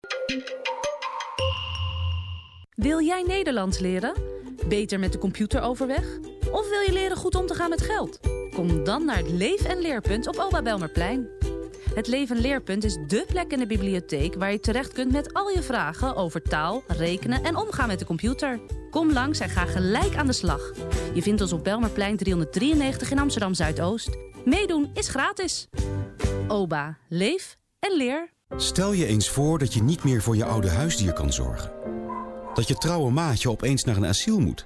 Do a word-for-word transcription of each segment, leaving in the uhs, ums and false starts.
Wil jij Nederlands leren? Beter met de computer overweg? Of wil je leren goed om te gaan met geld? Kom dan naar het Leef- en Leerpunt op Oba Belmerplein. Het Leef- en Leerpunt is dé plek in de bibliotheek waar je terecht kunt met al je vragen over taal, rekenen en omgaan met de computer. Kom langs en ga gelijk aan de slag. Je vindt ons op Belmerplein driehonderddrieënnegentig in Amsterdam Zuidoost. Meedoen is gratis. Oba, leef en leer. Stel je eens voor dat je niet meer voor je oude huisdier kan zorgen. Dat je trouwe maatje opeens naar een asiel moet.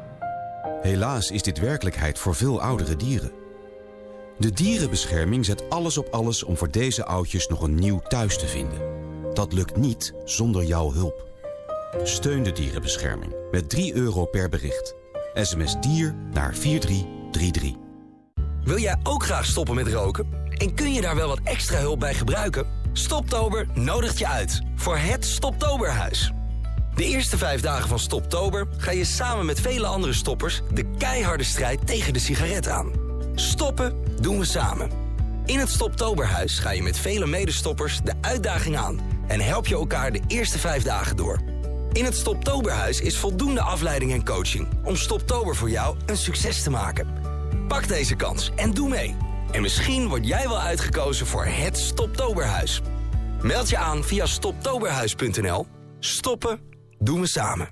Helaas is dit werkelijkheid voor veel oudere dieren. De dierenbescherming zet alles op alles om voor deze oudjes nog een nieuw thuis te vinden. Dat lukt niet zonder jouw hulp. Steun de dierenbescherming met drie euro per bericht. S M S dier naar vier drie drie drie. Wil jij ook graag stoppen met roken? En kun je daar wel wat extra hulp bij gebruiken? Stoptober nodigt je uit voor het Stoptoberhuis. De eerste vijf dagen van Stoptober ga je samen met vele andere stoppers de keiharde strijd tegen de sigaret aan. Stoppen doen we samen. In het Stoptoberhuis ga je met vele medestoppers de uitdaging aan en help je elkaar de eerste vijf dagen door. In het Stoptoberhuis is voldoende afleiding en coaching om Stoptober voor jou een succes te maken. Pak deze kans en doe mee. En misschien word jij wel uitgekozen voor het Stoptoberhuis. Meld je aan via stoptoberhuis punt n l. Stoppen doen we samen.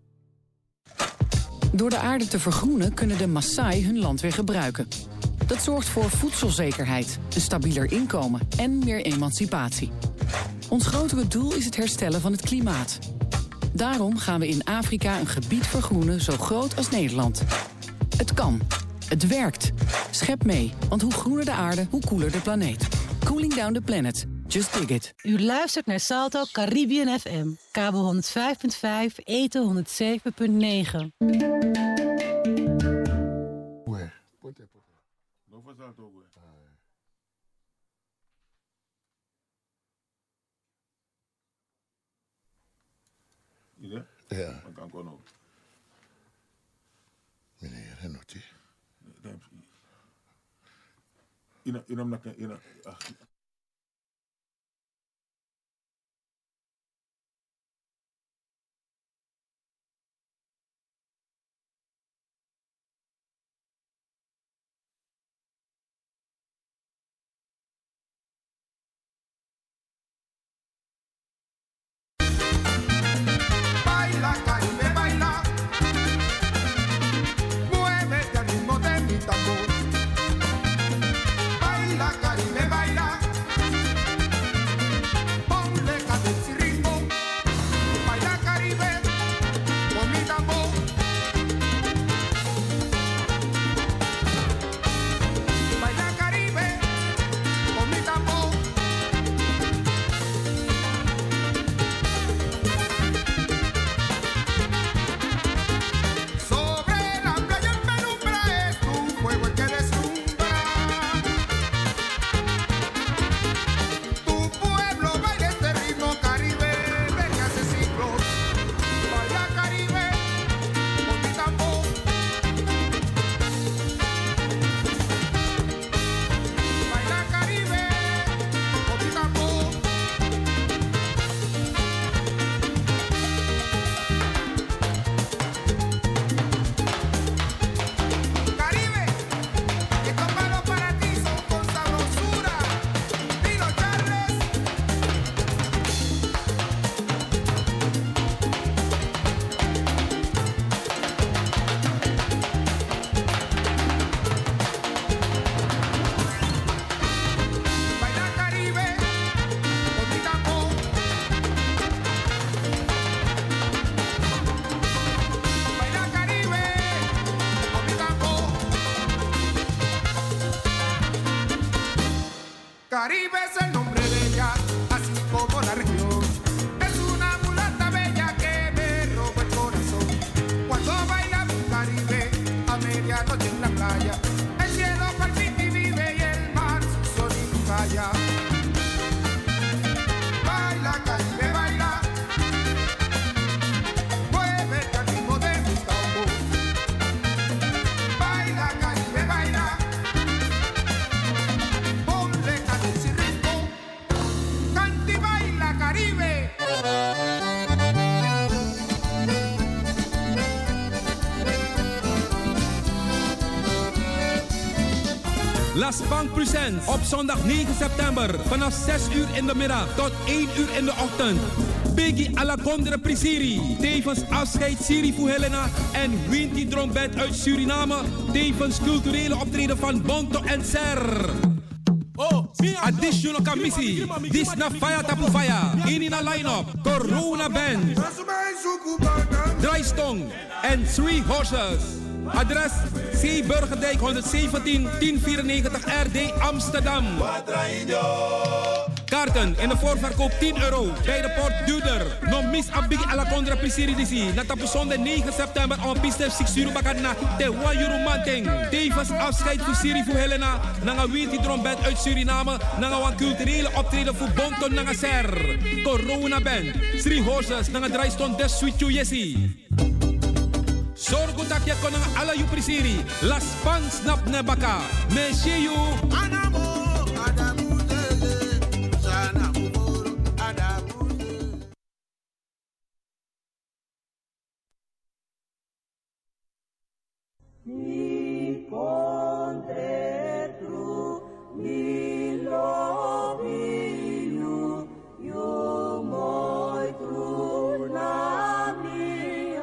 Door de aarde te vergroenen kunnen de Maasai hun land weer gebruiken. Dat zorgt voor voedselzekerheid, een stabieler inkomen en meer emancipatie. Ons grotere doel is het herstellen van het klimaat. Daarom gaan we in Afrika een gebied vergroenen zo groot als Nederland. Het kan. Het werkt. Schep mee, want hoe groener de aarde, hoe koeler de planeet. Cooling down the planet. Just dig it. U luistert naar Salto Caribbean F M. Kabel honderdvijf punt vijf, eten honderdzeven punt negen. Ja? Ja. Dan kan ik ook. Meneer Henotti. Ina, ina, ina, ina. Baila, Caribe, baila. Muévete al ritmo de mi tambor. Baila, Caribe, baila. Las Bank Presents op zondag negen september vanaf zes uur in de middag tot één uur in de ochtend. Biggie Alakondre Prisiri, tevens afscheid Sirifu Helena en Winti Trompet uit Suriname, tevens culturele optreden van Bonto en Ser. Additional commissie, Disna Faya Tapu Faya, Inina Line-up, Corona Band, Draaistong en Three Horses. Adres C. Burgerdijk honderdzeventien tien vierennegentig R D Amsterdam. Kaarten in de voorverkoop tien euro. Bij de poort duurder. No mis abigi ala kondra pisiri disi. Na tapu zondag negen september on pistef six euro bakadna te one euro manting. Tevens afscheid voor Sirifu Helena. Nanga Winti Trompet uit Suriname. Nanga wan culturele optreden voor Bonto Nanga Ser. Corona Band. Three Horses. Nanga Draaistond des Sweet Yesi. Zorgo dat je kon ala yu prisiri. Las pan snap ne baka. Meshe you. Anamo, adamu dele. Sana mugoro, adamu dele. Mi conte tru, mi lovi you, you moi tru na mi.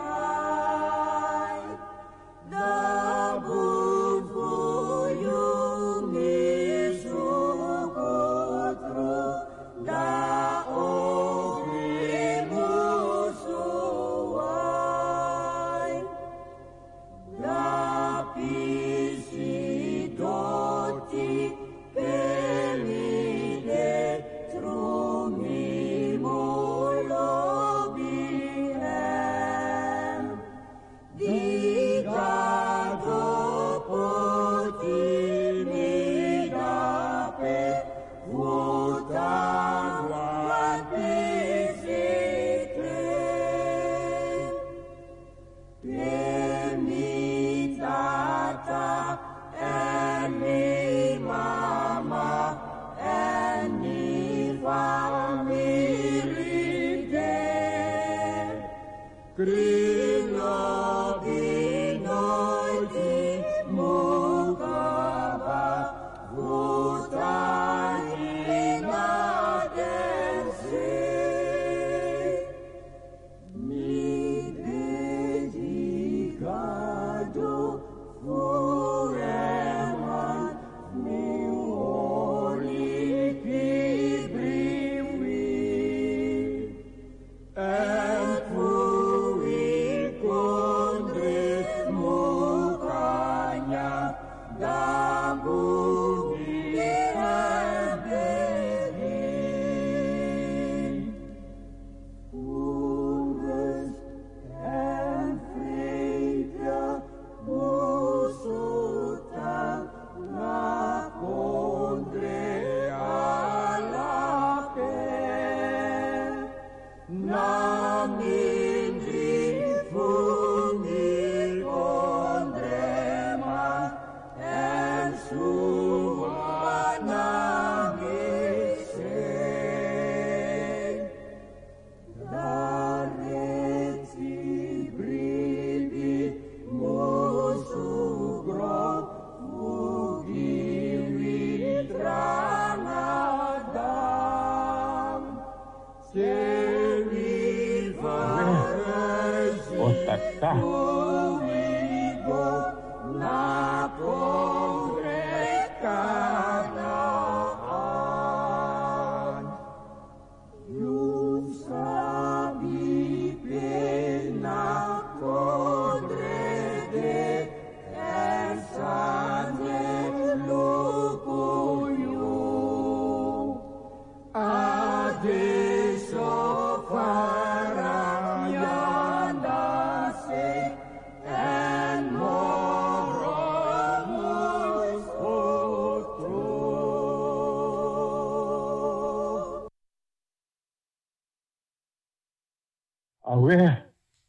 Awe,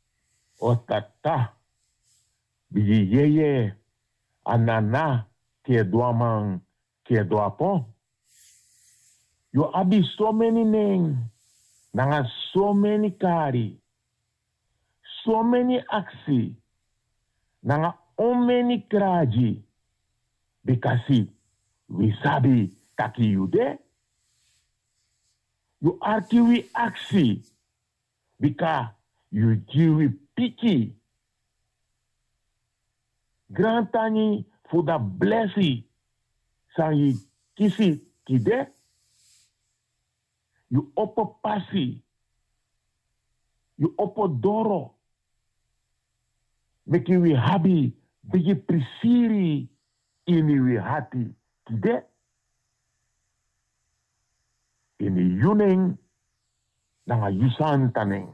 otata, bijiyeye, anana, ke doaman, ke doapon. Yo abi so many name, nanga so many kari, so many aksi, nanga on many kraji, bikasi, we sabi taki you de. You arkiwi aksi. Bika you jiwi piki. Grantani for the blessing. Sa yi kisi kide. You opo pasi. You opo doro. Make you happy. Bigi prisiri. Ini we hati kide. Ini yuning. Nanga yusan taning.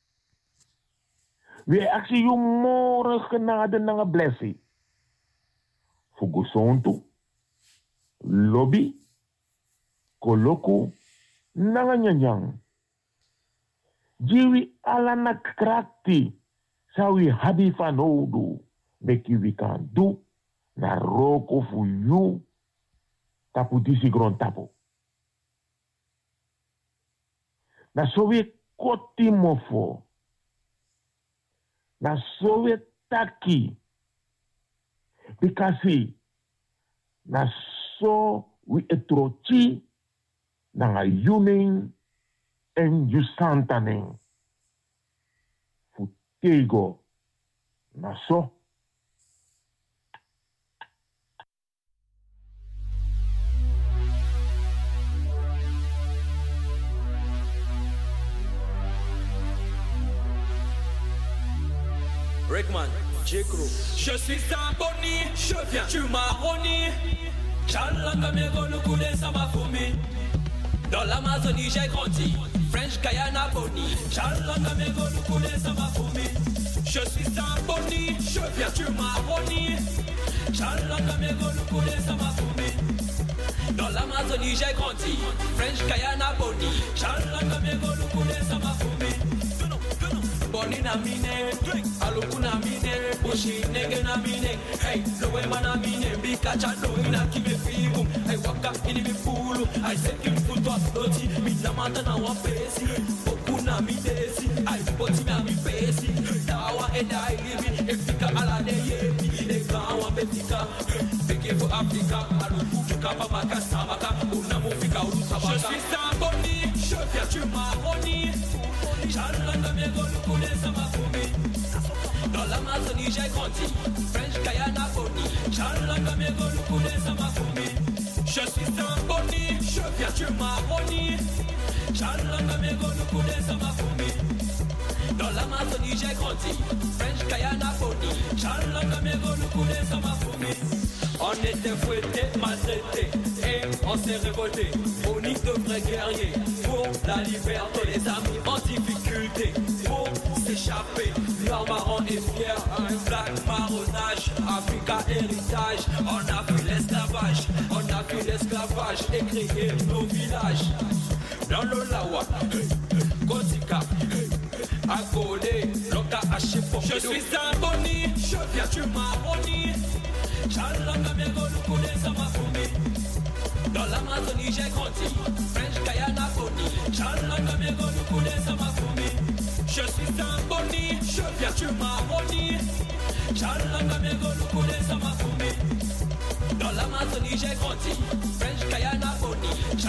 We aksi you more genade nanga blessing. Fugusontu. Lobby. Koloku. Nanga nyanyang. Jiwi ala na krakti. Sawi habi fanodu. Make you we can do. Na roko fu you. Tapu disi gron tapu. Na sowe koti mofo. Na sowe taki. Because na so we etrochi na yuning en yusantaning. Futego na so. Rickman, J-Crew. Je suis un boni, je viens du Maroni. Chalanga mego le coulé ça m'a fourmi. Dans l'Amazonie j'ai grandi. French Guyana boni. Chalanga mego le coulé ça m'a fourmi. Je suis un boni, je viens du Maroni. Chalanga mego le coulé ça m'a fourmi. Dans l'Amazonie j'ai grandi. French Guyana boni. Chalanga mego le coulé ça m'a fourmi. Boni na mine, aluku na mine, bushi nege na mine. Hey, lowe mana mine, bika chalo ina kibe figu. Hey, waka ini bifulu, ay sekim futu atloti. Mina mata na wapesi, boku na midesi. Ay, boti na mi pesi. Dawa eda ilibi, efika ala de yebi. Ega wa betika, beke for Africa. Aluku chuka babaka samaka, una mufika urusabaka. Je suis un boni, je viens du Maroni. Dans l'Amazonie j'ai grandi. French Guyana boni. Je suis un boni. Je viens du Maroni. Dans l'Amazonie j'ai grandi. French Guyana boni. On était fouettés, maltraités et on s'est révoltés. Boni de vrais guerriers pour la liberté. Les amis en difficulté pour s'échapper. Blanc, marron et fier, un black marronnage. Africa héritage, on a vu l'esclavage. On a vu l'esclavage et créé nos villages. Dans le Lawa, Kotika, Agolé, Loka Hachifo. Je suis un boni, je viens du Maroni. Dans l'Amazonie j'ai grandi. French Guyana boni. Je suis un boni. Je viens du Maroni. Dans l'Amazonie j'ai grandi. French Guyana boni.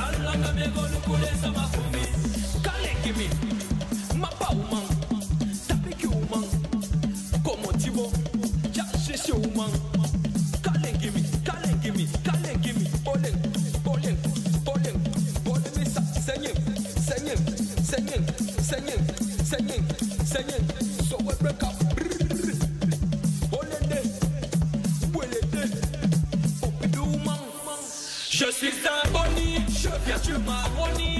Kalengimi, Mapauman, Tapikiuman, Komotibo, Yashishouman. Kalengimi, Kalengimi, Kalengimi, Bolen, Bolen, Bolen, Bolen, Singing, singing, singing, singing, singing, singing. So we break up. Je suis un boni, je viens du Maroni.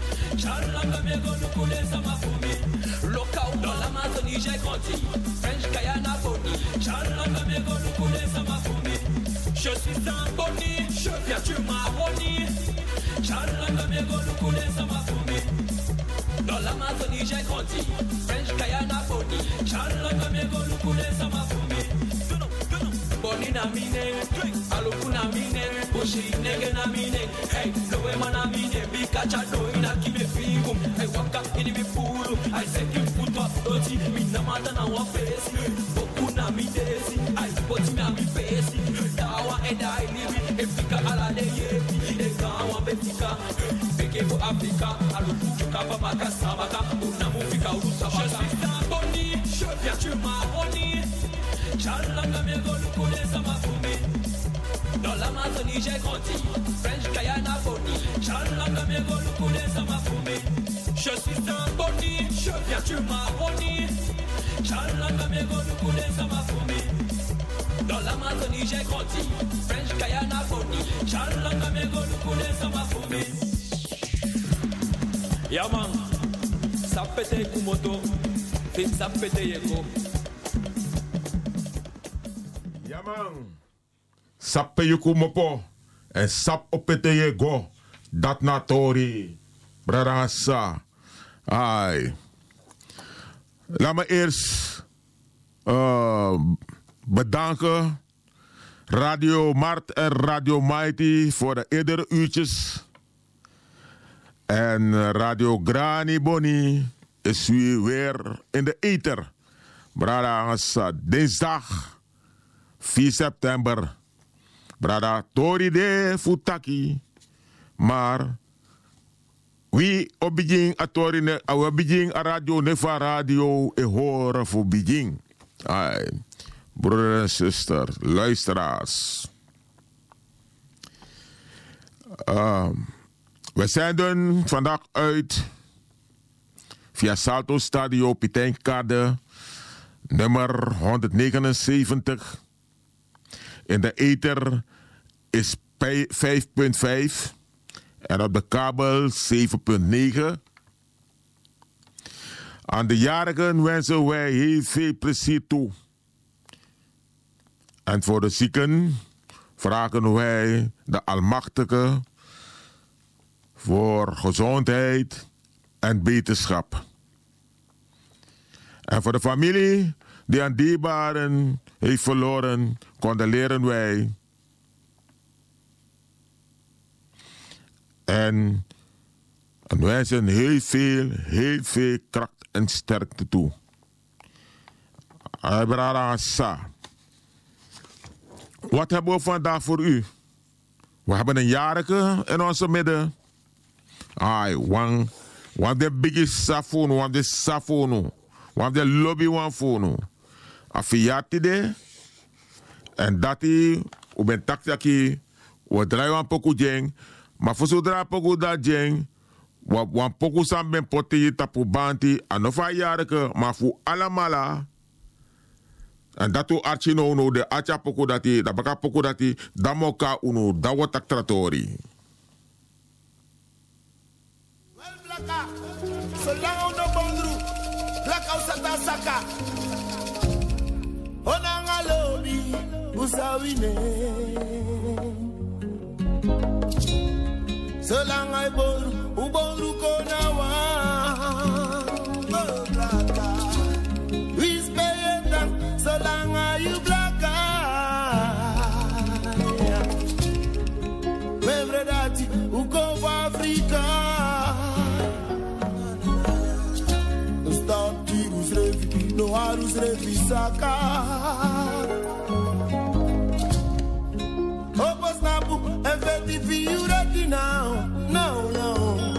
Local dans l'Amazonie j'ai grandi. French Guyana boni. Je suis un boni, je viens du Maroni. Dans l'Amazonie j'ai grandi. French Guyana boni. Boni na mine, aluku na mine, bushi nege na mine. Hey, lowe mana mine, bika chado ina kibe figum. Hey, waka ini bifulu, ay seki futu atloti. Mina mata na wapesi, boku na midesi, ay boti na mi pesi. Dawa eda ilibi Afrika ala de ye Ega wa befika Beke for Africa Alo fuka pa makasa maka Unamufika urusa baka Je suis un boni Je viens tu maroni Chalanga me go lukule sama fumi Dans l'Amazonie j'ai grandi French Guyana Boni Chalanga me go lukule sama fumi Je suis un boni Je viens tu maroni Chalanga me go lukule sama fumi Dans l'Amazonie j'ai grandi French Guyana Boni Chalanga me go lukule sama fumi Yaman Sapete kumoto Fit sapete yeko Yaman Sappe yuku mopo en sap opete ye go dat na tori brarasa ai. Laat me eerst uh, bedanken Radio Mart en Radio Mighty voor de eerdere uurtjes. En Radio Grani Boni is weer in de ether. Brarasa dinsdag vier september. Brada Tori de Futaki. Maar wie op Beijing a Tori ne a Beijing a radio Neva radio e horen voor Beijing. Ai, broeder en zuster, luisteraars. Uh, we zenden vandaag uit via Salto Stadio Pietijnkade nummer honderdnegenenzeventig. In de ether is vijf punt vijf en op de kabel zeven punt negen. Aan de jarigen wensen wij heel veel plezier toe. En voor de zieken vragen wij de Almachtige voor gezondheid en beterschap. En voor de familie die aan dierbaren heeft verloren, condoleren wij. En, en wensen heel veel, heel veel kracht en sterkte toe. Wat hebben we vandaag voor u? We hebben een jarige in onze midden. Ai, one, one de biggest safono, one de safono, one de lobby one fono. Afiati de. En dat hij, u bent taktaki, we draaien een poku jeng, maar voor zodra poku dat jeng, we wan poku sam ben poti tapu banti, en of een jarige, maar voor allemaal. En dat u archi no no de acha poku dat hij, dat baka poku dat hij, dat moka uno, dat wordt tak tratori. Wel blaka, zolang no bondru, blaka usata saka. Onanga lobi, usawine. Zolang ay bondru, ubondru konawa. Oh blaka, wis peyenda, zolang ay blaka. Membre dati, uko wa Afrika. Stop tirus revi, no harus revi saka. Opos napu, effetti figurati now, no, no.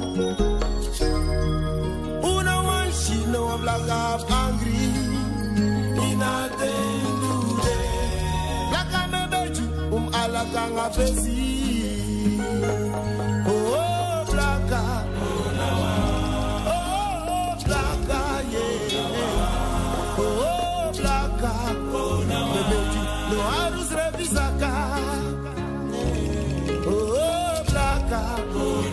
Una one she no I'm like I'm angry. Nothing to day. Like I'm a beju, um ala kanga pesi. Oh, blaka, oh, oh, blaka, yeah. Oh, blaka, oh, the beju, no harus revisaka. Oh, blaka, oh,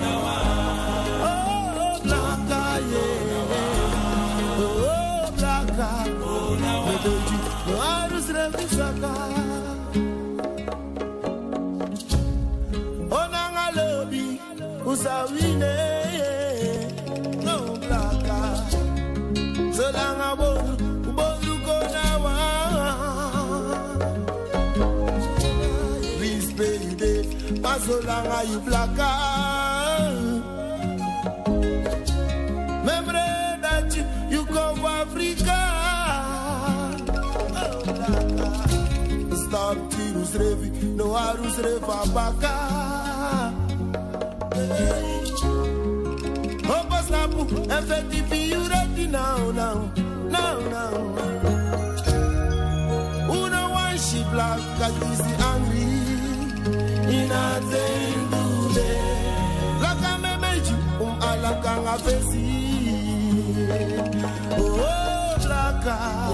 oh, blaka, yeah. Oh, blaka, oh, the beju, no harus revisaka. Usawine, no blaka. Zolang aboru, uboru konawa. Please pay day, but zolang ayu blaka. Membre that you, you go for Africa. Oh blaka. Stop tirus revi, no arus reva baka. Opa snapu, effective you ready now, now, now, now. Una one she black, got is the angry. In a day do day. Laka me meji, um alaka nga besi. Oh, blaka.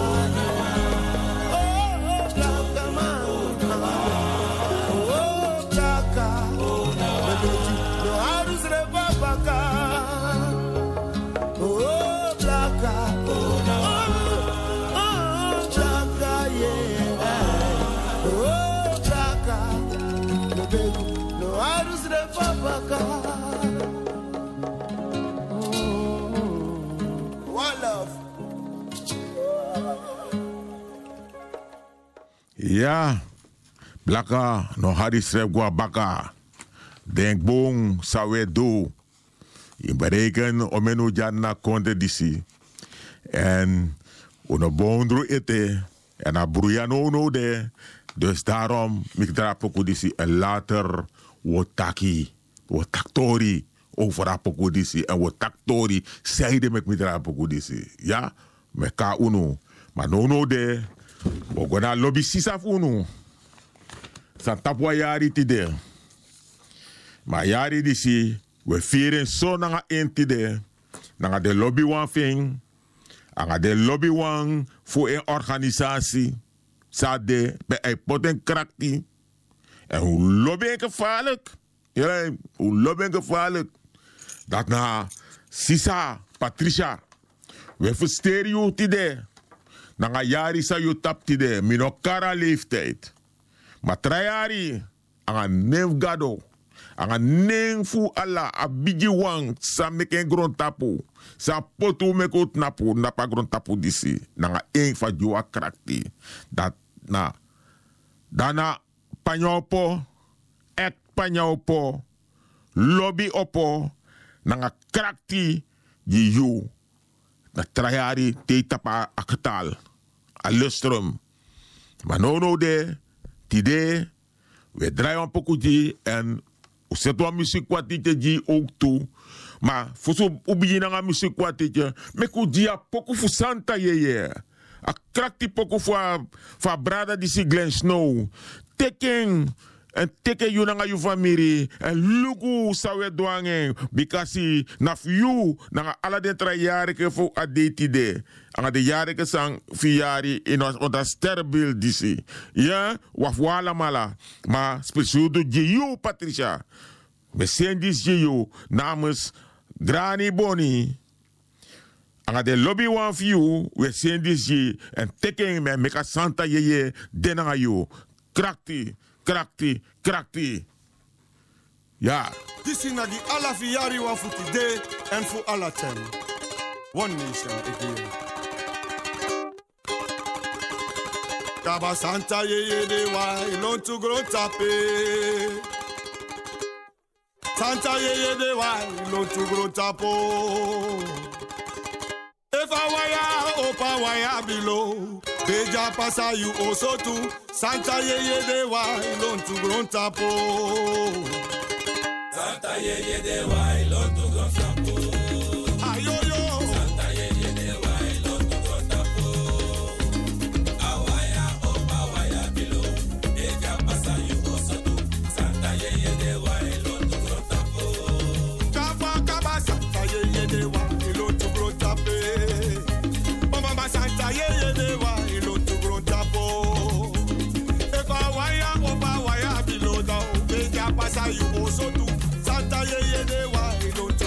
Ja, blaka no hari srep gua baka. Denk bong sawe do. Je bereken om en ujan na konde disi. En uno bondro ete. En a broeiano no de. Dus daarom ik drapoku disi. En later wotaki. Wotaktori. Over apoku disi. En wotaktori. Zeide mek mi drapoku disi. Ja, me ka uno. Maar no no de. We gaan lobby sisa funu. San tapwa yari tide. Maar yari disi, we vieren zo nanga entide. Nanga de lobby wan thing. Nanga de lobby wan voor een organisatie. Sade, bij een poten krakti. En hoe lobby en gevaarlijk. Ja, hoe lobby en gevaarlijk. Dat na sisa, Patricia. We versteren je tide. Nanga yari sa yu tapti de, mino kara leeftijd. Maar trayari, anga neef gado, anga neef fu ala, a bigi wang, sa meken grond tapu, sa potu mekot napu, napa grond tapu disi, nanga een fa juwa krakti. Dat na, dana panyopo, ek panyopo, lobby opo, nanga krakti, di yu. Na trayari te tapa akatal. A lustrum. Maar no no de. Tide. We draaien een pokoe en we zetten een muziek wat dit ook toe. Maar voor zo'n beginnen aan muziek wat dit. Me ku dia pokoe voor Santa yeye. A krak die pokoe voor voor brada die si Glen Snow. Teken. En teke you nanga you family. En lugu sawe douange. Because naf you nanga ala den tra jare ke fu adetide. Anga de jare ke sang fiari in ons onda sterbil disi. Ja, waf wala mala. Maar speciaal do you Patricia. We zijn dis you namens Granny Bonnie. Anga de lobby one of you. We zijn dis je. En teke me meka Santa yeye denanga you. Krakti. Krakti, krakti. Ja. Dit is naar die alla viari wa voor today en voor alla ten. One nation again. Kaba Santa ye ye de wa ilon to grow tape. Santa ye ye de wa ilon to grow tapo. If I wire opa wire below. Beja pasa you also too. Santa ye ye de wa ilon to grown tapo. Santa ye ye de wa ilon to grown tapo. Ayo yo. Santa ye ye de wa ilon to grown tapo. Awaya opa waya below. Beja pasa you also too. Santa ye ye de wa ilon to grown tapo. Kaba kaba Santa ye ye de wa ilon to grown tapo. Mama Santa ye ye de wa. You also do Santa ye ye de wa ilon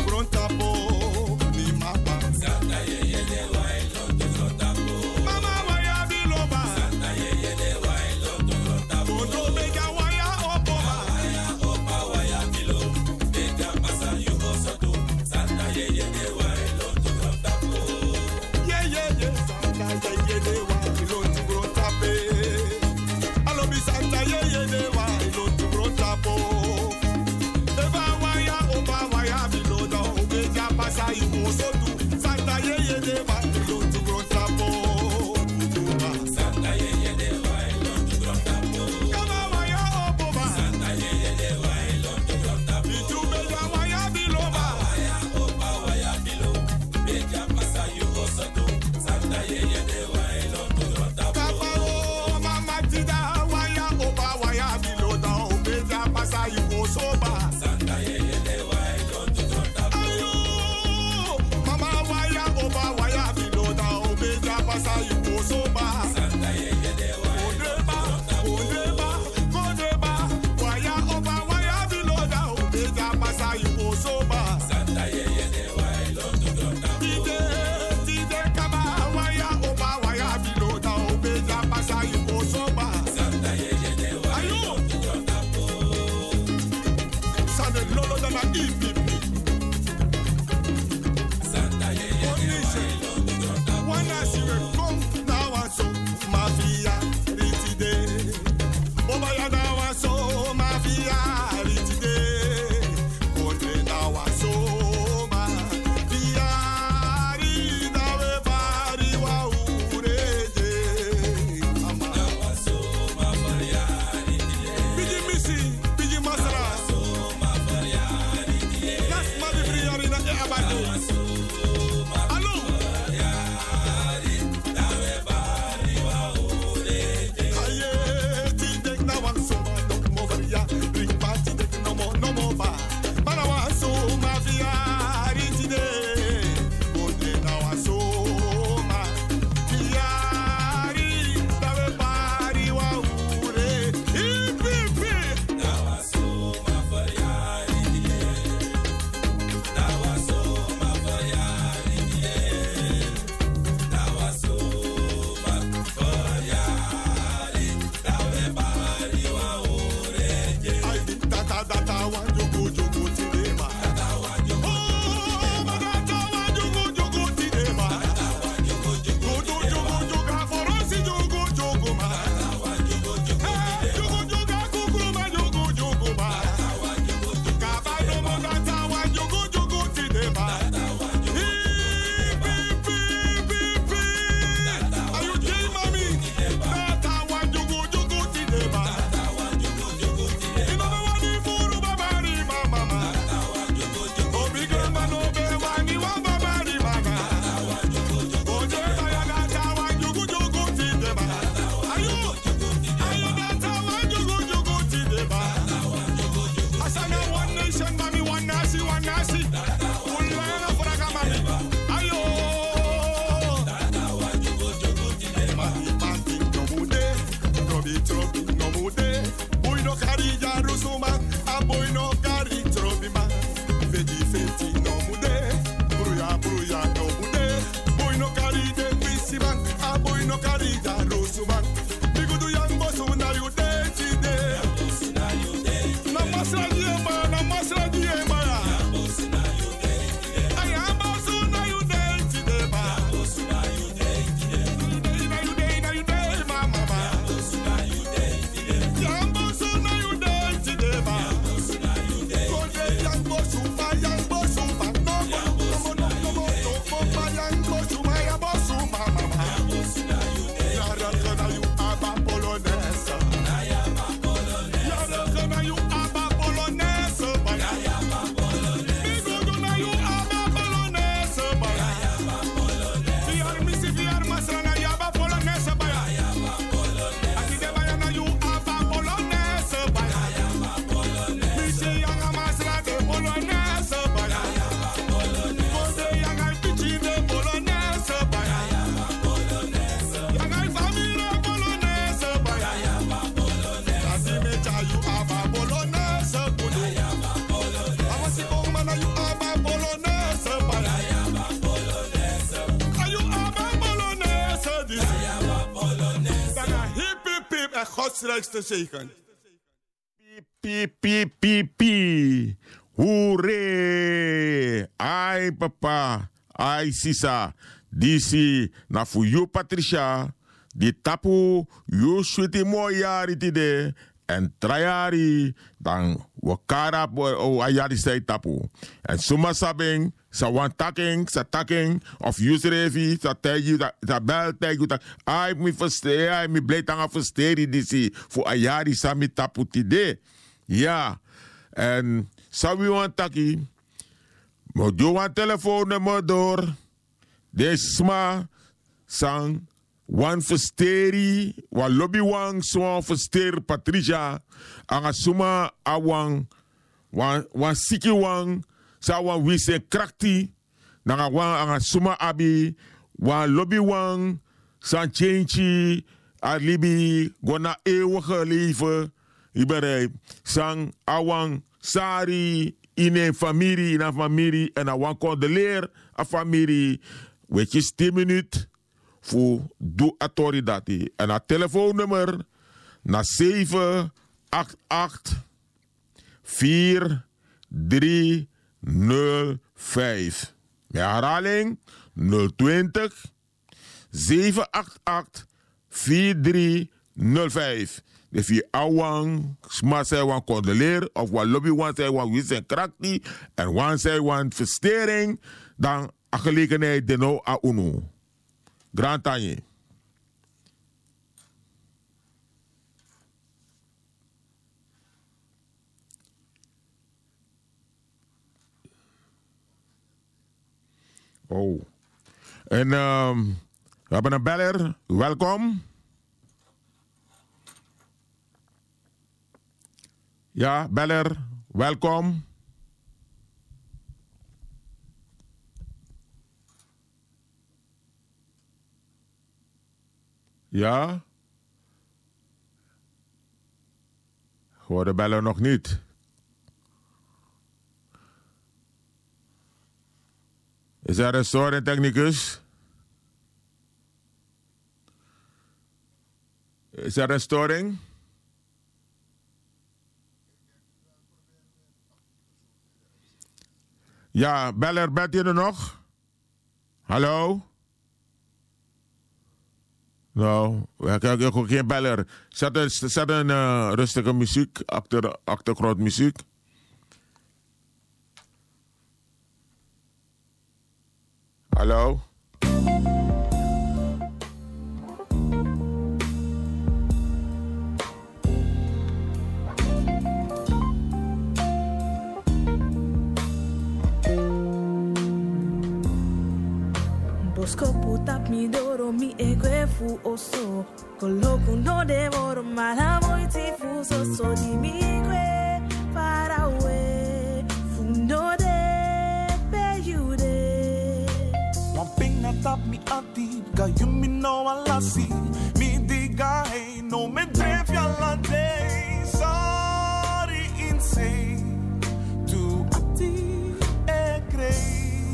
Godsrijkste zegen. Pi, pi, pi, pi. Hoeré. Ai, papa. Ai, sisa. Disi, na fu you, Patricia. Di tapu, you sweetie moyari tide. En trayari, dan wakara o ayari say tapu. En suma sabing, sa wan taking, sa taking, of userevi, sa tegi, sa bel tegi, ay mi versteer, ay mi blij tanga versteri disi, fu ayari sa mi tapu tide. Ja, en sa wi wan taki, mo jo wan telefoon nummer door, desma, sang, wan versteri, wan lobby wang swan verster Patricia, anga suma awang, wan, wan siki wang, sa wan wise krakti, nanga wan anga suma abi, wan lobby wang, san chenchi, alibi, gona eeuwige leven, iberei, sang awang sari, ine familie, in a familie, en awan condoleer a familie, weet je, tien minuten, voor de autoriteit. En het telefoonnummer naar zeven acht acht vier drie nul vijf. Met herhaling nul twintig zeven acht acht vier drie nul vijf. Dus je awang, sma zij wan condoleer of wat lobby wan zij wan wis en krakti en wan zij wan verstering, dan a gelegenheid de no a unu. Grand Tanje. Oh. En um, we hebben een beller. Welkom. Ja, beller. Welkom. Ja. Ik hoor de beller nog niet. Is er een storing, technicus? Is er een storing? Ja, beller, bent u er nog? Hallo? Nou, ik heb ook geen beller. Zet een, zet een uh, rustige muziek, achter, achtergrondmuziek. Hallo? Bosco puta mi doro mi egue fu oso Coloco no devoro mala moiti fu so so di mi gue far away fundo de peyude One thing that tap me ati Ga you me know a lassie Mi diga hey no me dref ya la day Sorry insane Tu ati e crei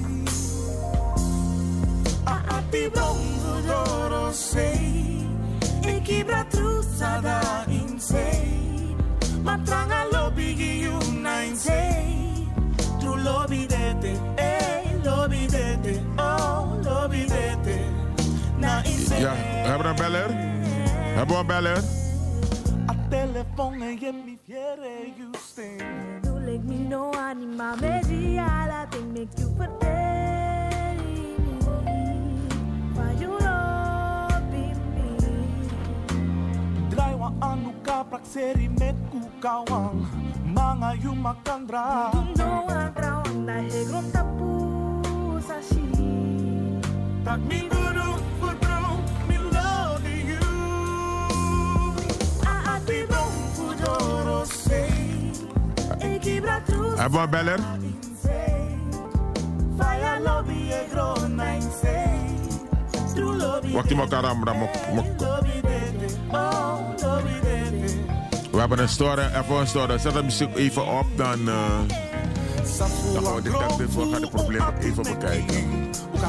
Ati bronzo doro sei E kibra trusa da in sei Ma tranga lobby gi una in sei True lobby dete, eh lobby dete Oh lobby dete Na in sei Ja, we hebben een beller. We hebben een beller. A telefoon en je mi fiere you stay You let me know anima media la thing make you forget Draai wa anuka prakseri met kukawang Mga yumakandra No andrawang na egron tapu sashi Tak mi guru fudro mi love you Aati bong fudoro sei Ekibra trus Hebben we een beller? Fire lobby egron na insei True lobby Wacht die elkaar aan, maar we hebben een story, even een story. Zet de muziek even op, dan, uh, dan gaan we detective, we gaan de problemen even bekijken.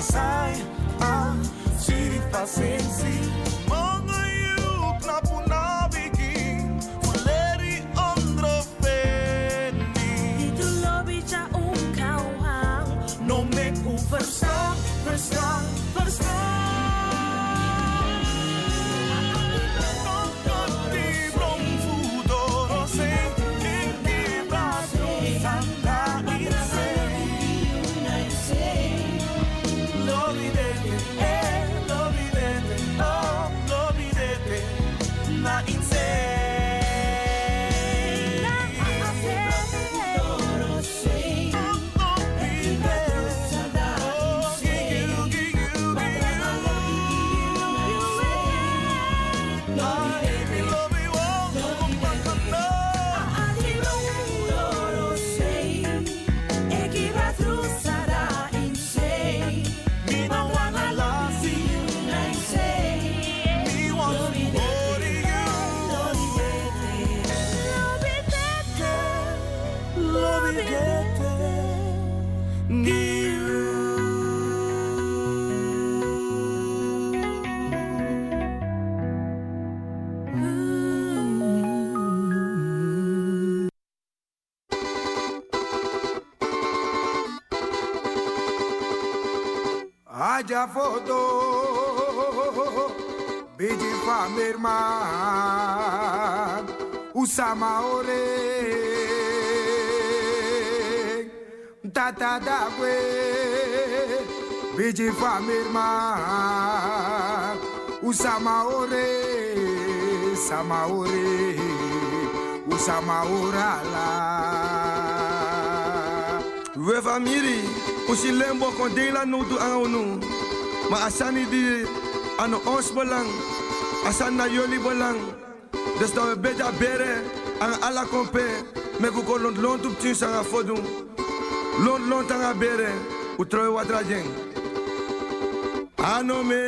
No me verstaan, verstaan, verstaan. Maja foto Biji famirma Usama ore Tata dagwe Biji famirma Usama ore Sama ore Usama orala We famiri Usi lembo kondela no tu aunu Ma asani di Ano ons belang Asana yoli belang Dus dat we beja bere Ang ala kompe Me kuko lont lont up tien sanga fodu Lont lont anga bere Utroe wadra jeng Ano me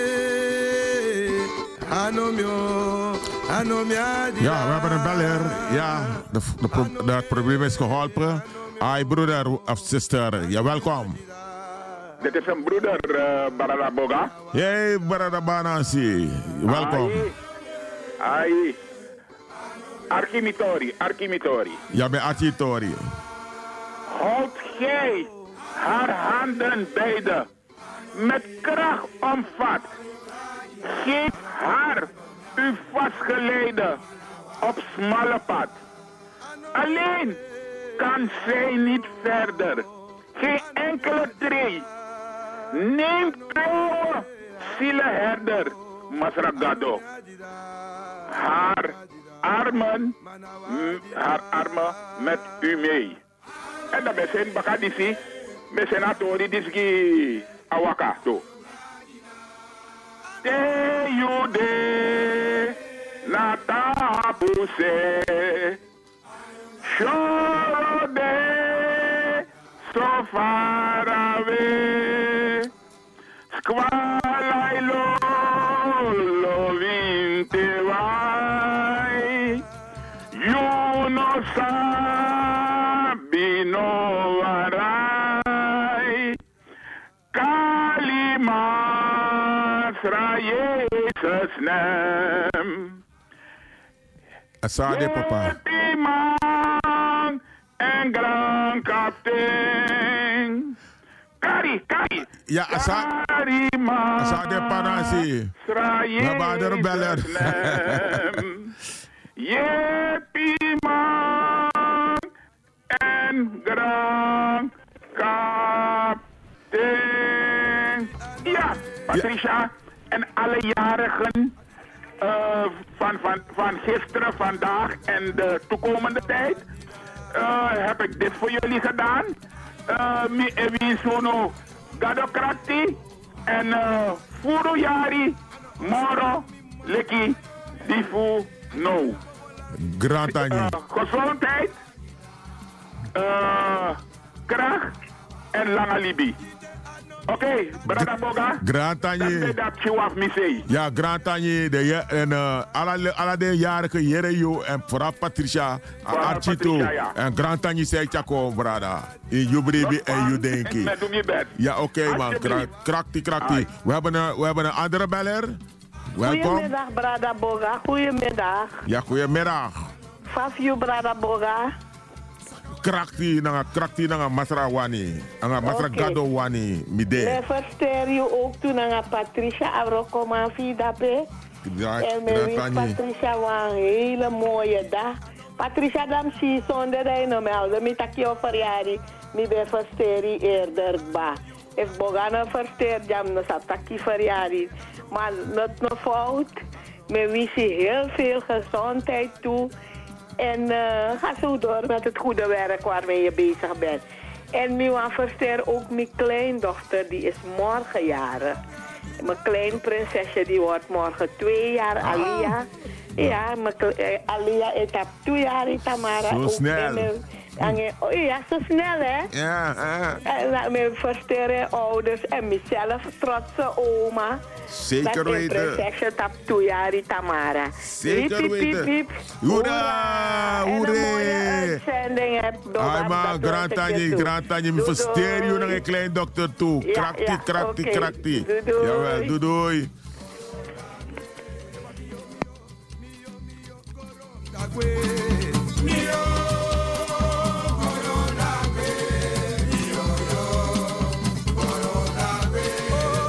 Ano mio Ano mia Ja, we hebben een beller. Ja, de, de pro de, het probleem is geholpen. Hi broeder of sister, ja welkom. Dit is een broeder, uh, Barada Boga. Hey Barada Banansi, welkom. Hi. Archimitori, Archimitori. Ja, bij Archimitori. Houd gij haar handen beide met kracht omvat. Geef haar uw vastgeleden op smalle pad. Alleen kan zij niet verder. Geen enkele tree. Neem trouwe zielenherder, Masragado. Haar armen, haar armen met u mee. En dat is een bakadisi, met senatori diski awaka to. Te jude na tapuse, shorode so far away. Squalai lo lo vinte vai, you no sabi no varai, Kalimas Jesus naam. Asade papa. Man en grand captain. Kari, kari. Ja, asa. Asade panasi. We hebben er beller. Jepi man en grand captain. Ja, Patricia en alle jarigen uh, van, van, van gisteren, vandaag en de toekomende tijd uh, heb ik dit voor jullie gedaan. Uh, mi evi sono gadokrati en uh, furu yari moro leki difu no. Grantani. Uh, gezondheid, uh, kracht en lange libi. Oké, okay, Brada Boga. Grantani. Dat je af misei. Ja, Grantani. De, en uh, alle, alle de jaren jere yo en vooral Patricia, Archito ja. En Grantani zei Chako, Brada. In Jubribi en Judenki. Ja, oké okay, man. Krakti, krakti. We hebben een, we hebben een andere beller. Welkom. Goedemiddag, Brada Boga. Goedemiddag. Ja, goedemiddag. Fafio, Brada Boga. Krakti nanga krakti nanga masra wani, nanga masra gado wani mide. Me verster je ook toen nanga Patricia Abroko Mafi dape. En me wist Patricia was een hele mooie dag. Patricia dam si zonder dat je no me houdt. Me takje verjaardag. Me be verster eerder ba. If bogana verster jam no sa takje verjaardag. Maar not no fout. Me wist je heel veel gezondheid toe. En uh, ga zo door met het goede werk waarmee je bezig bent. En Miwa Verster, ook mijn kleindochter, die is morgen jarig. Mijn klein prinsesje, die wordt morgen twee jaar, oh. Alia. Ja, mijn uh, Alia is op twee jaar, Tamara. Zo snel. En, oh ja, zo snel hè? Ja, ja. En mijn Verster ouders en mezelf, trotse oma. Zeker weten. Dat is een tap twee jaar, Tamara. Zeker weten. Hoera! Hoera! Ai man, Grantanje, Grantanje, me versteer je naar een kleindokter toe. Krakti, krakti, krakti. Jawel, doei doei. Oh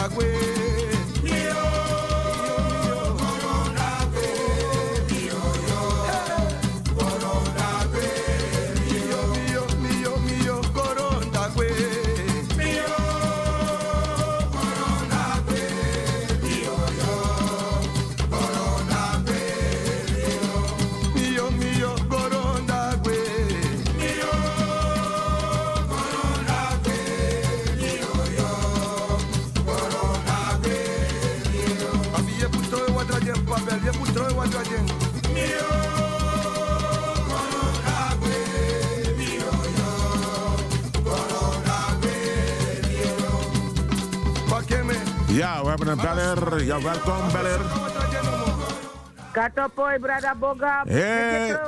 Ja, we hebben een beller. Ja, welkom, beller. Katopoi, brada Boga. Hey.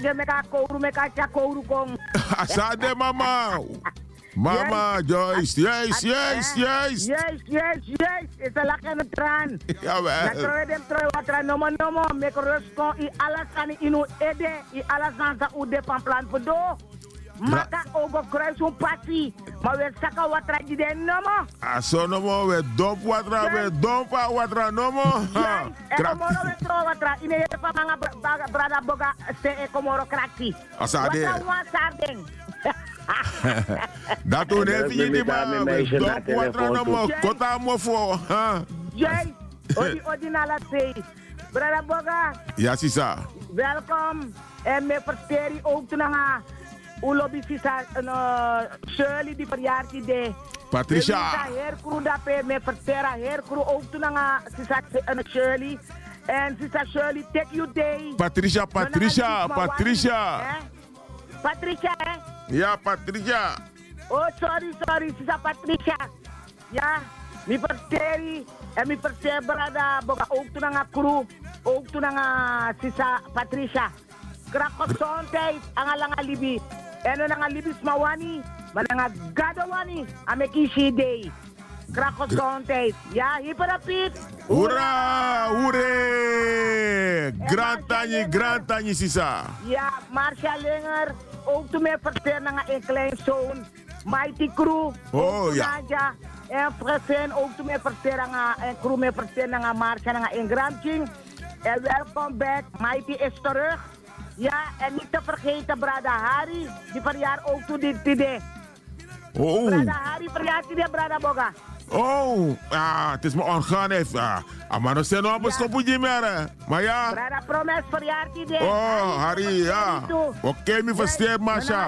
Asade, mama. Mama, Joyce. Yes, yes, yes. Yes, yes, yes. Is a lak en een traan. Jawel. Natroe dem troe watra nomo nomo. Mek rusko i alasani inu ede. I alasansa ude van plan verdo. Maka ogo kruis un passie. Maar we saka watra jide nomo. Aso nomo, we domp watra, we dompa watra nomo. Yes. En komoro we tro watra. Ine je pa manga brada Boga se e komoro krakti. Asade. Watra wan sardeng. Dat doen even jullie maar. We domp watra nomo. Kota mo fo. Jai. Odi odi nala sei. Brada Boga. Ja, sisa. Welkom. En me verteri ook te nga. Ulobi sisa Shirley die verjaardag de. Patricia. Sisa herkru dape me vertera herkru ook te nga sisa Shirley. En sisa Shirley take you day. Patricia, Patricia, Patricia. Patricia, hè? Ja, Patricia. Oh, sorry, sorry, sisa Patricia. Ja, mi verteri en mi verter brada boga ook te nga crew, ook te nga sisa Patricia. Krak gezondheid, ang alanga libi. En ang nga libis mawani, mananga gadawani, amekishi day. Krak gezondheid. Ja, hyperapit. Hoera, hoera. Grand Tani, Grand Tani, sisa. Ja, Marcia Linger, ook toen mij vertellen naar een klein zoon. Mighty Crew. Oh, ja. Nadia. En Fresen, ook toen mij vertellen naar een crew, mij vertellen naar Marcia, naar een Grand King. En welkom back, Mighty is terug. Ja, en niet te vergeten, brada Harry, die verjaar ook toe dit idee. Oh. Brada Harry verjaart die brada Boga. Oh, ah, het is mijn orgaan even. Ah, maar nog steeds op een stopje meer. Maar ja. Brada Promes verjaart die. Oh, Harry, ja. Oké, okay, me versteer, Masha.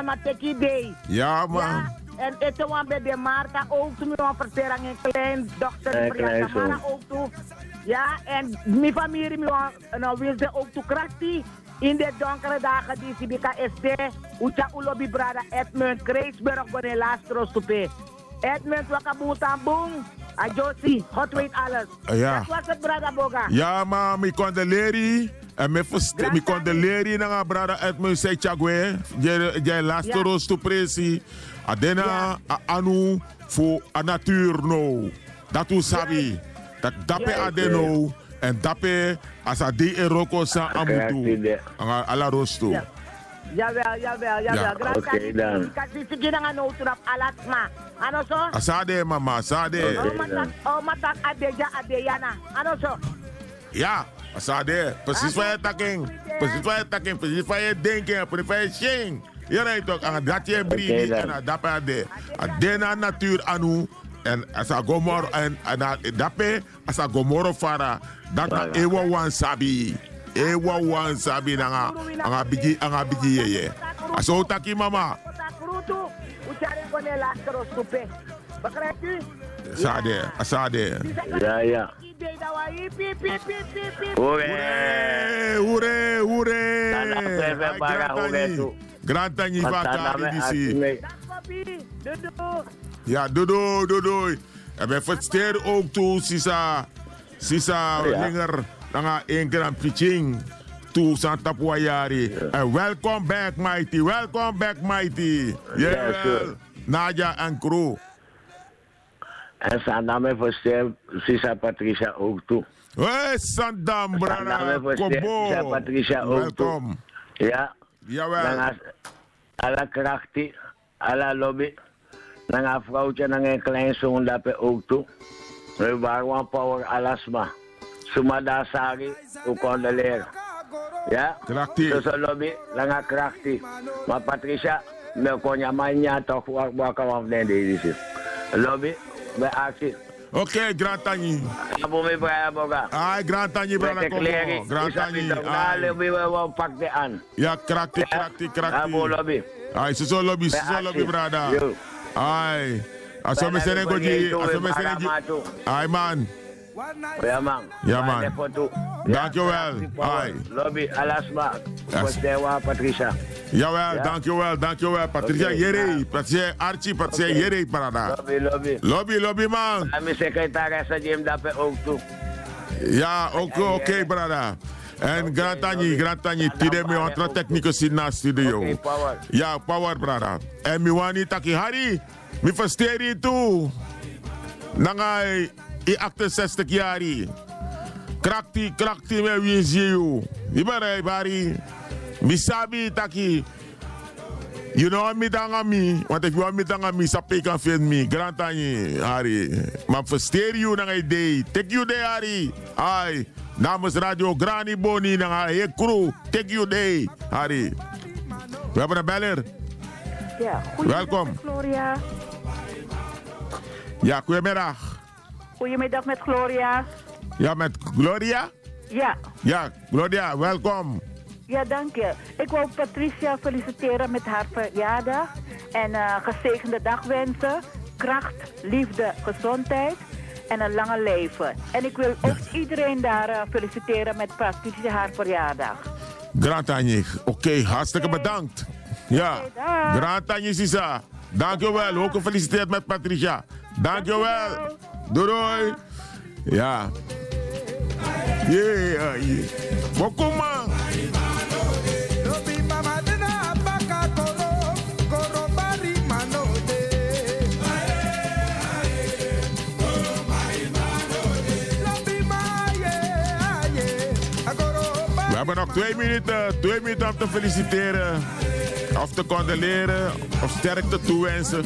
Ja, man. En eten we bij de Marta ook toen we vertellen aan een klein dochter die verjaart Mara ook toe. Ja, en mijn familie nou wil ze ook toe krachtig. In de donkere dagen die Sibika S D, Ucha Ulobi brada Edmund Kreisberg bone lastros tope. Edmund wakabuta boom, a Josie, hot weet alles. Ja. Dat was het brada Boga. Ja, maar mi kondeleri. En me verste, mi kondeleri na brada Edmund say chagwe, je je lastros to presi. Adena a anu fu a natuur no. Dat u sabi. Dat dape adeno. En dape as a di eroko sa amutu. Ala rosto. Jawel, jawel, jawel. Ja, oké dan. Kasi sige na nga no turap alasma. Ano so? Asade mama, asade. Oh matak, oh matak adeja adeyana. Ano so? Ja, asade. Precies wat je taking. Precies wat je taking. Precies wat je denken. Precies wat je zing. Je rijdt toch aan dat je brieven en aan dape ade. Adena natuur anu. En as a gomor en dape as a gomoro fara dat na ewa wan sabi ewa wan sabi na nga bigi nga bigi yeye aso taki mama sade asade ja ja ure ure ure Grand Tani Vakari disi ja, dodo, dodo. En we versteren ook toe, Sisa, Sisa Linger, na een grand pitching toe Santa Puayari. En welcome back, Mighty. Welcome back, Mighty. Jawel. Nadia en crew. En Sandam me versteren, Sisa Patricia ook toe. Hé, Sandam, brada. Kobo. Sisa Patricia ook toe. Ja. Jawel. Alla krachti, alla lobby. Nang vrouwtje en een klein zoon dat we ook toe. We waren power alasma. Sumada sari, u condoleren. Ja? Krachtig. Dus een lobby, lange krachtig. Maar Patricia, me kon je maar toch wakker af de deze. Lobby, we actie. Oké, okay, Grand Tangi. Abo me Brian Boga. Ai, Grand Tangi, brada Congo. Grand Tangi. Ai, lobby, we pak de aan. Ja, krachtig, krachtig, krachtig. Abo lobby. Ai, ze zo lobby, ze zo lobby, brada. Ai. Als we met z'n goji, als we met z'n goji. Ai, man. Ja, man. Ja, man. Dankjewel. Ai. Lobby, alasma. Kostewa, Patricia. Jawel, ja. dankjewel, dankjewel. Patricia okay, Jere, ja. Patricia Archie, Patricia okay. Jere, parada. Lobby, lobby. Lobby, lobby, man. En mijn secretaresse Jim Dappe ook toe. Ja, ook oké, okay, parada. En okay, Grand Tangi, Grand Tangi, tide me ontra technicus in na studio. Okay, power. Ja, power, parada. En mi wani taki hari, mi versteer toe. Nangai, i achtenzestig jaar. Krakti, krakti me wins you. Ibarai, bari. Misabi taki. You know me danga mi. Want if you want me danga mi, sape kan vind me. Grand Tangi, Harry. Maar versteer you na idee. Take you there, Harry. Ai. Namens Radio Granny Boni na hele crew. Take you there, Harry. We hebben een beller. Ja, welkom. Gloria. Ja, goedemiddag. Goedemiddag met Gloria. Ja, met Gloria? Ja. Ja, Gloria, welkom. Ja, dank je. Ik wil Patricia feliciteren met haar verjaardag. En uh, gezegende dag wensen. Kracht, liefde, gezondheid en een lange leven. En ik wil ook ja. iedereen daar uh, feliciteren met Patricia haar verjaardag. Grand Tangi, oké, okay, hartstikke okay. bedankt. Ja, okay, Grand Tangi Sisa. Dankjewel, ook gefeliciteerd met Patricia. Dankjewel. Doei doei. Ja. Yeah, yeah. Bokuma. We hebben nog twee minuten, twee minuten om te feliciteren, of te condoleren, of sterkte toewensen.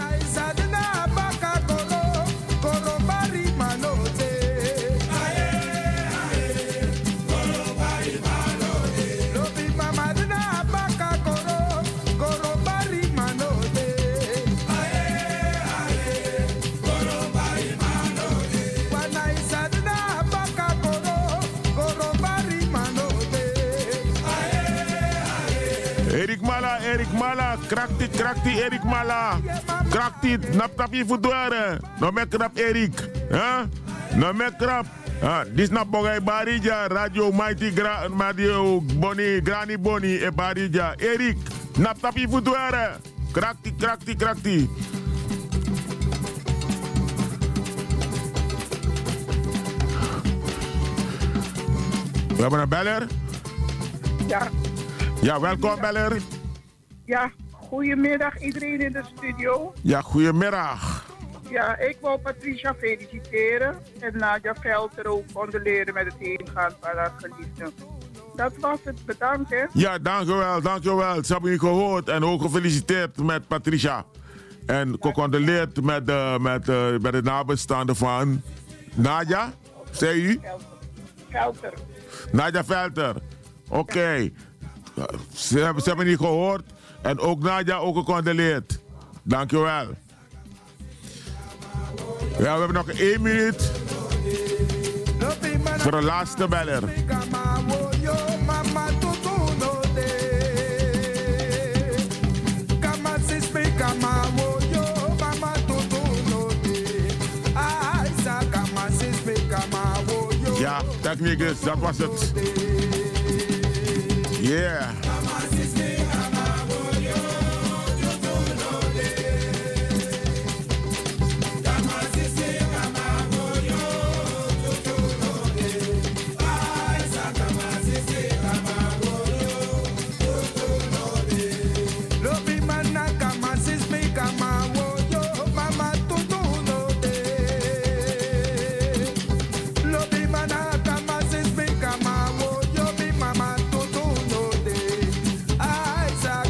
Erik Mala, Erik Mala, krakti, krakti, Erik Mala. Krakti, nap tapi futuare. No me krap Erik. Huh? No me krap. Ah, dis na bogay Barija, Radio Mighty Gra, Radio Boni, Granny Boni e Barija. Erik, nap tapi futuare. Krakti, krakti, krakti. We hebben een beller. Ja. Ja, welkom beller. Ja, goedemiddag iedereen in de studio. Ja, goedemiddag. Ja, ik wil Patricia feliciteren en Nadia Velter ook condoleren met het heengaan van haar geliefde. Dat was het, bedankt hè. Ja, dankjewel, dankjewel. Ze hebben u gehoord en ook gefeliciteerd met Patricia. En gecondoleerd met de, met, de, met de nabestaanden van Nadia, zei u? Velter. Nadia Velter, oké. Okay. Ze hebben, ze hebben niet gehoord en ook Nadia ook gecondoleerd. Dankjewel. Ja, we hebben nog één minuut voor de laatste beller. Ja, technicus, dat was het. Yeah.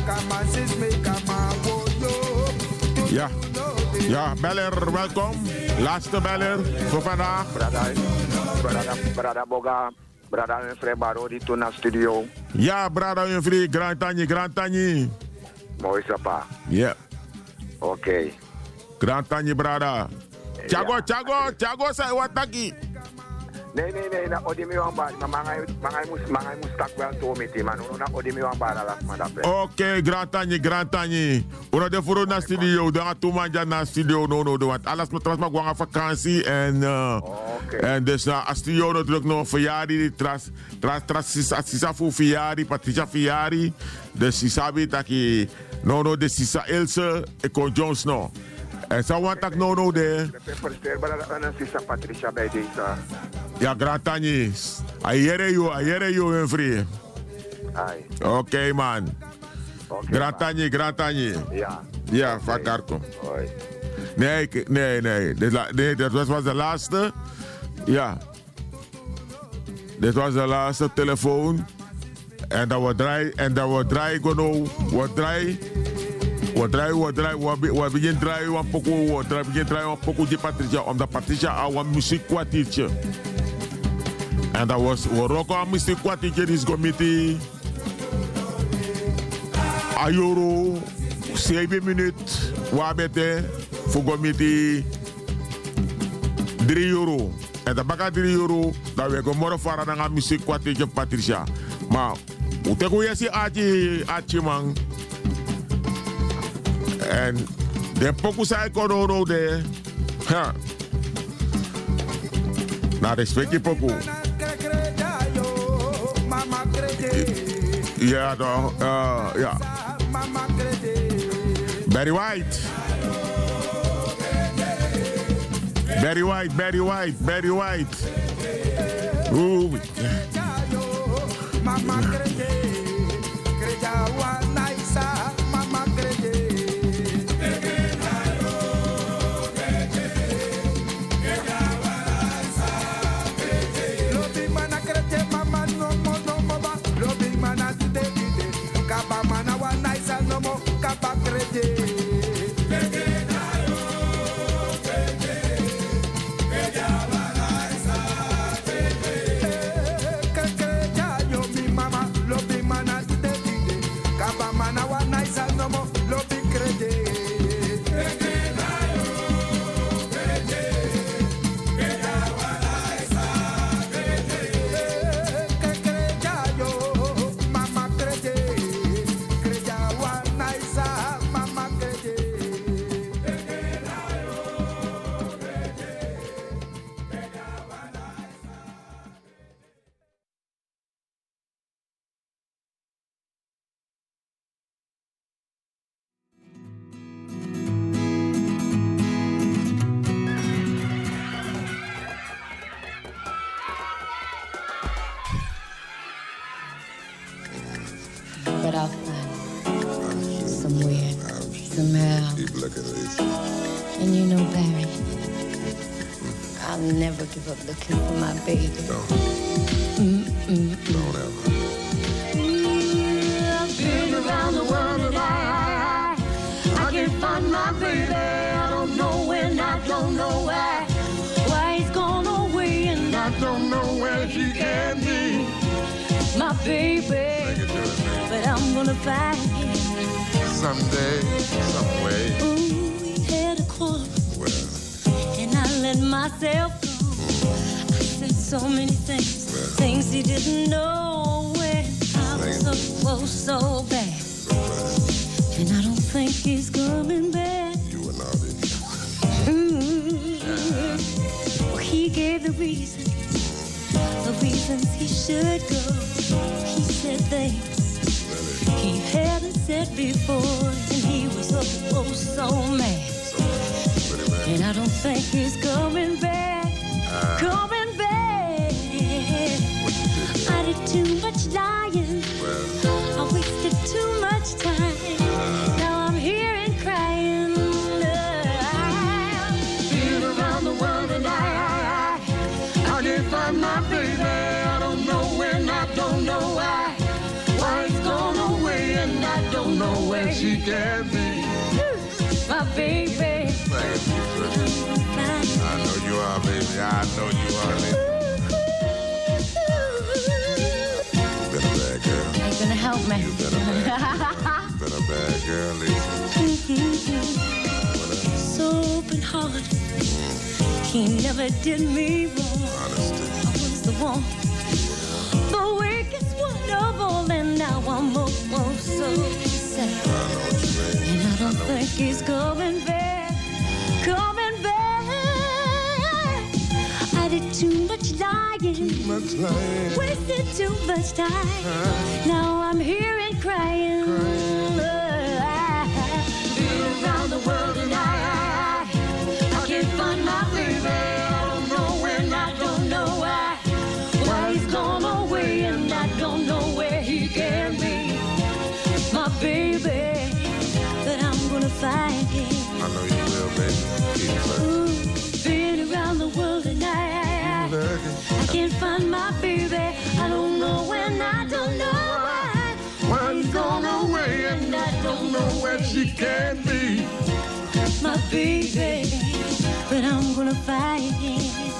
Ja, ja, beller, welkom. Laatste beller voor vandaag. Brada, brada, brada Boga, brada Unfree Baro, die toen naar studio. Ja, brada Unfree, Grand Tani, Grand Tani. Mooi sapa. Ja. Yeah. Oké. Okay. Grand Tani, brada. Chago, Chago, Chago, say wat taki. Nee, nee, nee, na odimi wan bari, maar mangai mangai mus mangai mus tak wel to meti, man. Na odimi wan bari la madame. Oké, Grand Tani, Grand Tani. Ora de furo na studio, dan tu manja na studio no no do wat. Alles met trans maar gewoon vakantie en uh, okay. En dus na uh, studio natuurlijk nog verjaardag, tras tras tras sisa fu verjaardag, Patricia verjaardag. Dus si sabi taki no no de sisa Ilse e kon Jones no. En zo wat ik no no de. Patricia bij deze. Ja, Grand Tani. Ayere you, ayere you een vriend. Oké okay, man. Okay, Grand Tani, Grand Tani. Ja. Ja, van Karko. Nee, nee, nee. nee. Dat was de laatste. Ja. Dit was de laatste telefoon. En dat we draaien, en dat we draaien, we draaien. We draaien, we draaien, we beginnen draaien, we beginnen draaien, we beginnen draaien, we beginnen die Patricia, omdat Patricia al een muziekkwartiertje. En dat was, we roken een muziekkwartiertje, die is gomiti. Ayoro, zeven minuten, wabete, voor gomiti, drie euro. En dat baka drie euro, dat we morgen varen naar een muziekkwartiertje Patricia. Maar, hoe te goeie si aatje, aatje man. En de pokus hij kon ook de. Ha. Na respect je poku. Ja toch, uh, ja. Barry White. Barry White, Barry White, Barry White. Oeh. Mama crede, crede wa naisa, mama crede. Give up looking for my baby. Don't. Mm-mm. Don't ever. Mm, I've been around the world and I, I, I can't find my baby. I don't know when, I don't know why. Why he's gone away and I don't know where she can be. My baby, but I'm gonna find him. Someday, some way. Ooh, we had a quarrel. Well. And I let myself go. So many things, well, things he didn't know when I was so close, so bad. So bad. And I don't think he's coming back. You were naughty. Mm-hmm. Yeah. Well, he gave the reasons, the reasons he should go. He said things really? He hadn't said before, and he was so, oh, so mad. So, really mad. And I don't think he's coming back. Uh, coming I did too much lying. Well, I wasted too much time. Uh, now I'm here and crying. I've been around the world and I, I, I, I can't find my baby. I don't know when, I don't know why. Why he's gone away and I don't know where she can be. My baby. Thank you, Yeah, I know you are, lady. You've been a bad girl. Are you gonna help me? You've been a bad girl. You've been a bad girl, lady. So open heart. He never did me wrong. Honesty. I was the one. The weakest one of all, and now I'm almost so sad. I know what you mean. And I don't think he's coming back, coming back. I did too much lying, too much lying. Wasted too much time. Huh? Now I'm here and crying. crying. Been around the world and I, I, I can't find my baby. I don't know when, I don't know why. Why he's gone away and I don't know where he can be. My baby, but I'm gonna find him. I know you will, baby. Ooh, been around the world and I, I, I can't find my baby. I don't know when, I don't know why. Why he's gone away and I don't know where she can be. My baby, but I'm gonna find him.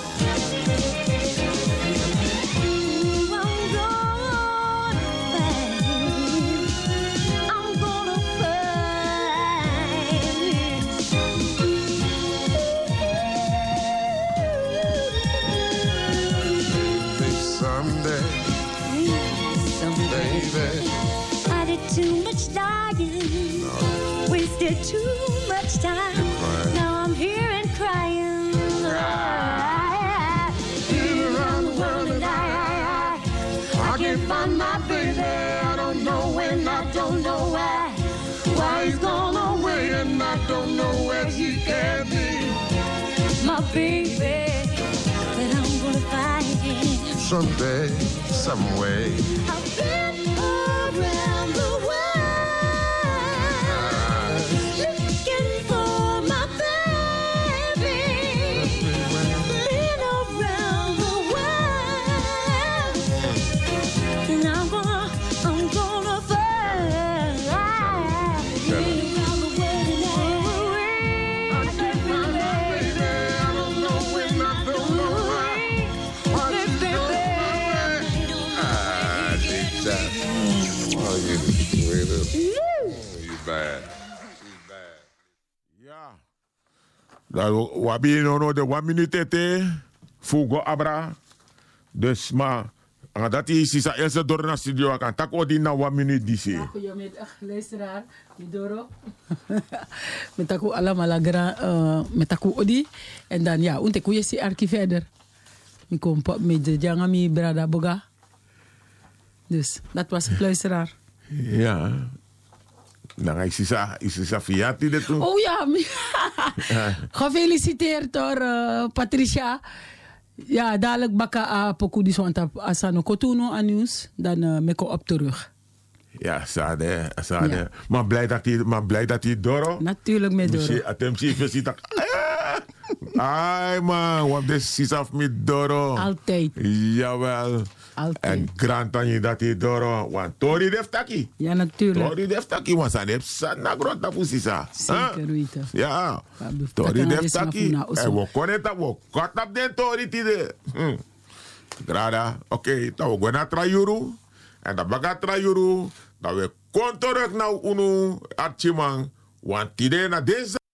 Too much lying, no. Wasted too much time. Now I'm here and crying. Been around the world and I, I, I can't find my baby. I don't know when, I don't know why. Why he's gone away and I don't know where he can be. My baby, but I'm gonna find him someday, some way. I've been around the bad. Ja. Dat wabi no no de one minute te fugo abra. Dus maar dat is is eerste door naar studio kan tak odi na one minute disi. Ja, goedemiddag luisteraar. Midoro. Met aku allemaal lagra met aku odi en dan ja, unte kuye si arki verder. Ik kom met de jangami brada boga. Dus dat was het luisteraar. Ja. Dan is het is het Safiati dat toen. Oh ja. Gefeliciteerd door uh, Patricia. Ja, dadelijk baka a poku di swanta asano kotuno anus dan uh, meko op terug. Ja, sade, sade. Ja. Maar blij dat hij, maar blij dat hij doro. Natuurlijk met doro. Attentie, je ziet dat. Ai man, want dit is af met doro. Altijd. Jawel. Altijd. En grand aan je dat hij doro. Want Tori def taki. Ja, natuurlijk. Tori def taki, want ze heeft zat na grond dat pusisa. Zeker weten. Ja. Tori def taki. En we kunnen dat, we kort op den Tori tide. Grada. Oké, dan we gaan naar Trajuru. En dan baga Trajuru. Dan we komen terug naar Unu, Archimang. Want tide na deze.